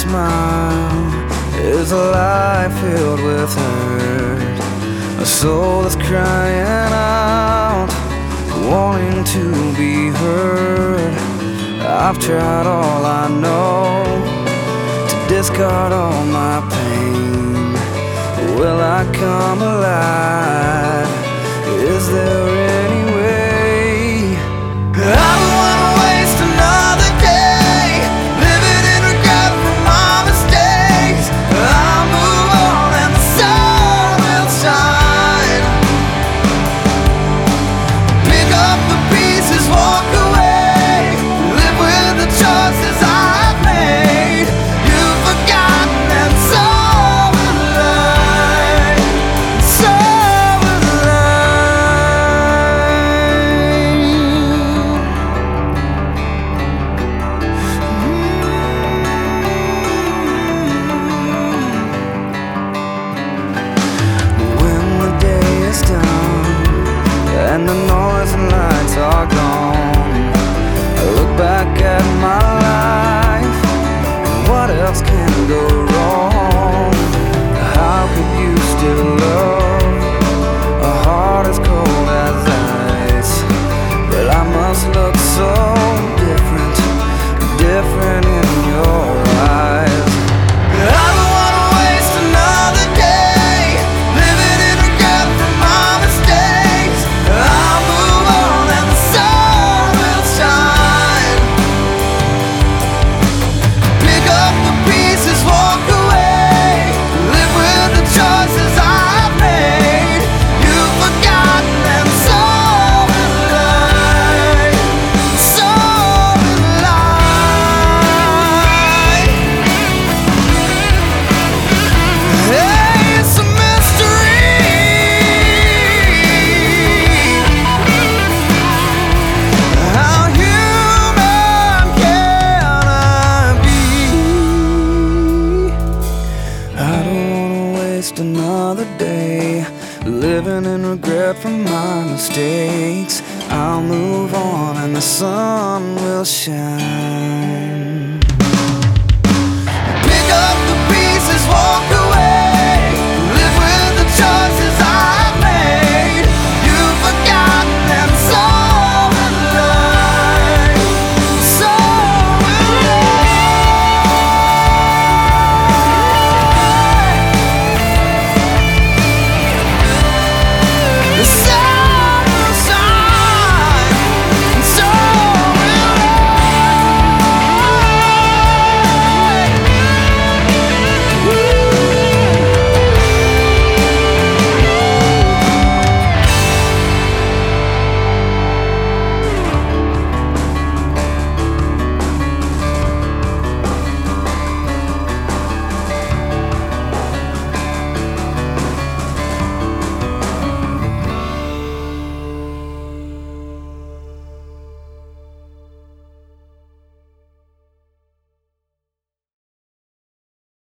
smile is a life filled with hurt, a soul that's crying out, wanting to be heard. I've tried all I know to discard all my pain. Will I come alive? Is there any way? I don't wanna waste another day living in regret for my mistakes. I'll move on and the sun will shine. Pick up the pieces, walk away, live with the choices I've made. You've forgotten and so will I, so will I. When the day is done and the noise and lights are gone, I look back at my life, and what else can go wrong? How could you still love a heart as cold as ice? But I must look so different, different in your eyes. I don't wanna waste another day living in regret for my mistakes. I'll move on and the sun will shine. Pick up the pieces, walk away, live with the choices I've made. You've forgotten and so will I, so will I. Hey, it's a mystery. How human can I be? I don't wanna waste another day living in regret for my mistakes. I'll move on and the sun will shine.